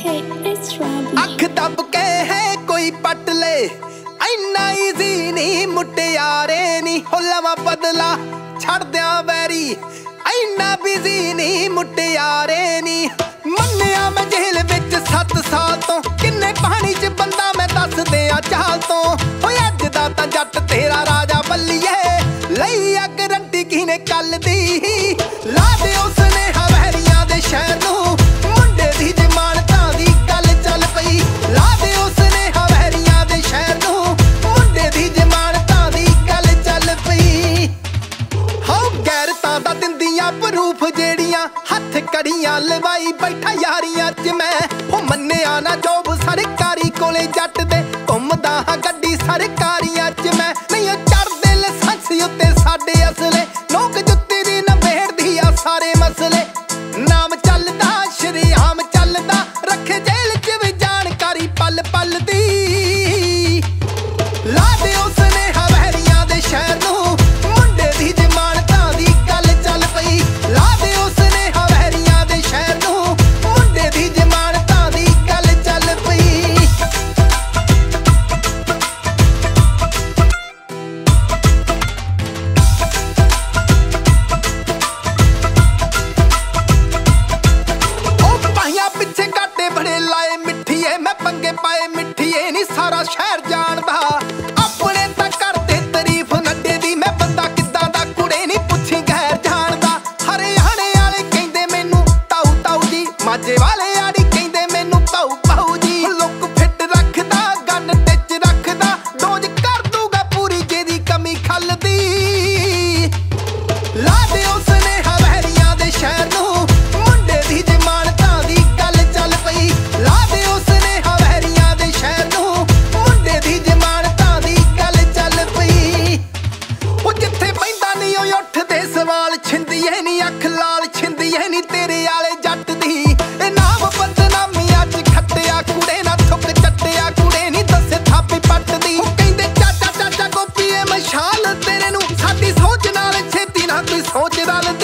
Hey, it's Robbie. ਅੱਖ ਦੱਬ ਕੇ ਹੈ ਕੋਈ ਪੱਟ ਲੈ ਇੰਨਾ ਈਜ਼ੀ ਨਹੀਂ ਮੁਟਿਆਰੇ ਨੀ ਹੋ ਲਵਾਂ ਬਦਲਾ ਛੱਡਦਿਆਂ ਵੈਰੀ ਇੰਨਾ ਬਿਜ਼ੀ ਨਹੀਂ ਮੁਟਿਆਰੇ ਨੀ ਮੰਨਿਆ ਮੈਂ ਜੇਲ੍ਹ ਵਿੱਚ 7 ਸਾਲ ਤੋਂ ਕਿੰਨੇ ਪਾਣੀ 'ਚ ਬੰਦਾ ਮੈਂ ਦੱਸ ਦਿਆਂ ਚਾਲ ਤੋਂ ਓਏ ਅੱਜ ਦਾ ਤਾਂ ਜੱਟ ਤੇਰਾ ਰਾਜਾ ਬੱਲੀਏ ਲਈ ਆ ਗਰੰਟੀ ਕਿਨੇ ਕੱਲ ਦੀ ਲਾ ਦੇ ਉਸਨੇ ਹਵੈਰੀਆਂ ਦੇ ਸ਼ਹਿਰ ਨੂੰ ਮੁੰਡੇ ਦੀ ਜ਼ਮਾਨਤਾਂ ਦੀ ਗੱਲ ਚੱਲ ਪਈ ਲਾ ਦੇ ਉਸਨੇ ਹਵੈਰੀਆਂ ਦੇ ਸ਼ਹਿਰ ਨੂੰ ਮੁੰਡੇ ਦੀ ਜ਼ਮਾਨਤਾਂ ਦੀ ਗੱਲ ਚੱਲ ਪਈ ਹੋ ਗੈਰਤਾਂ ਦਾ ਦਿੰਦੀਆਂ ਪ੍ਰੂਫ ਜਿਹੜੀਆਂ ਹੱਥ ਕੜੀਆਂ ਲਵਾਈ ਬੈਠਾ ਯਾਰੀਆਂ 'ਚ ਮੈਂ ਹੋ ਮੰਨਿਆ ਨਾ ਜੋਬ ਸਰਕਾਰੀ ਕੋਲੇ ਜੱਟ ਦੇ ਘੁੰਮਦਾ ਹਾਂ ਗੱਡੀ ਸਰਕਾਰੀਆਂ 'ਚ ਮੈਂ ਨਹੀਂ ਚੜਦੇ ਲਾਇਸੈਂਸ ਉੱਤੇ ਸਾਡੇ ਅਸਲੇ ਲੋਕ ਜੁੱਤੀ ਦੀ ਨਵੇੜਦੀ ਆ ਸਾਰੇ ਮਸਲੇ ਨਾਮ ਚੱਲਦਾ ਸ਼ਰੀਆਮ ਚੱਲਦਾ ਰੱਖੇ ਜੇਲ੍ਹ 'ਚ ਵੀ ਜਾਣਕਾਰੀ ਪਲ ਪਲ ਦੀ ਲਾ ਦੇ ਉਸਨੇ ਹਵੈਰੀਆਂ ਦੇ ਸ਼ਹਿਰ ਨੂੰ ਮੁੰਡੇ ਦੀ ਜ਼ਮਾਨਤਾਂ ਦੀ ਗੱਲ ਚੱਲ ਪਈ ਲਾ ਦੇ ਉਸਨੇ ਹਵੈਰੀਆਂ ਦੇ ਸ਼ਹਿਰ ਨੂੰ ਮੁੰਡੇ ਦੀ ਜ਼ਮਾਨਤਾਂ ਦੀ ਗੱਲ ਚੱਲ ਪਈ ਉਹ ਪਾਈਆਂ ਪਿੱਛੇ ਘਾਟੇ ਬੜੇ ਲਾਏ ਮਿੱਠੀਏ ਮੈਂ ਪੰਗੇ ਪਾਏ ਮਿੱਠੀਏ ਨੀ ਸਾਰਾ ਸ਼ਹਿਰ ਜਾਣਦਾ ਆਪਣੇ ਤਾਂ ਕਰਦੇ ਤਾਰੀਫ ਨੱਡੇ ਦੀ ਮੈਂ ਬੰਦਾ ਕਿੱਦਾਂ ਦਾ ਕੁੜੇ ਨੀ ਪੁੱਛੀ ਗੈਰ ਜਾਣਦਾ ਹਰਿਆਣੇ ਵਾਲੇ ਕਹਿੰਦੇ ਮੈਨੂੰ ਤਾਊ ਤਾਊ ਜੀ ਮਾਝੇ ਵਾਲੇ ਆੜੀ ਕਹਿੰਦੇ ਮੈਨੂੰ ਪਾਉ ਪਾਉ ਜੀ ਲੁੱਕ ਫਿੱਟ ਰੱਖਦਾ ਗੰਨ ਟਿੱਚ ਰੱਖਦਾ ਡੋਜ ਕਰ ਦੂਗਾ ਪੂਰੀ ਜਿਹਦੀ ਕਮੀ ਖੱਲਦੀ ਲਾ ਦੇ ਉਸਨੇ ਹਵੈਰੀਆਂ ਦੇ ਸ਼ਹਿਰ ਨੂੰ ਮੁੰਡੇ ਦੀ ਜ਼ਮਾਨਤਾਂ ਦੀ ਗੱਲ ਚੱਲ ਪਈ ਲਾ ਦੇ ਉਸਨੇ ਹਵੈਰੀਆਂ ਦੇ ਸ਼ਹਿਰ ਨੂੰ ਮੁੰਡੇ ਦੀ ਜ਼ਮਾਨਤਾਂ ਦੀ ਗੱਲ ਚੱਲ ਪਈ ਉਹ ਜਿੱਥੇ ਬੈਂਦਾ ਨਹੀਂ ਉਹ ਉੱਠਦੇ ਸਵਾਲ ਛਿੰਦੀਏ ਨੀ ਅੱਖ ਲਾਲ ਛਿੰਦੀਏ ਨੀ ਤੇਰੇ ਆਲੇ ਜੱਟ ਦੀ ਇਹ ਨਾਮ ਬਦਨਾਮੀਆਂ 'ਚ ਖੱਟਿਆ ਕੁੜੇ ਨਾ ਥੁੱਕ ਚੱਟਿਆ ਕੁੜੇ ਨੀ ਦੱਸੇ ਥਾਪੀ ਪੱਟਦੀ ਉਹ ਕਹਿੰਦੇ ਚਾਚਾ ਚਾਚਾ ਗੋਪੀਏ ਮਸ਼ਾਲ ਤੇਰੇ ਨੂੰ ਸਾਡੀ ਸੋਚ ਨਾਲ ਛੇਤੀ ਨਾ ਕੋਈ ਸੋਚ ਰਲਦੀ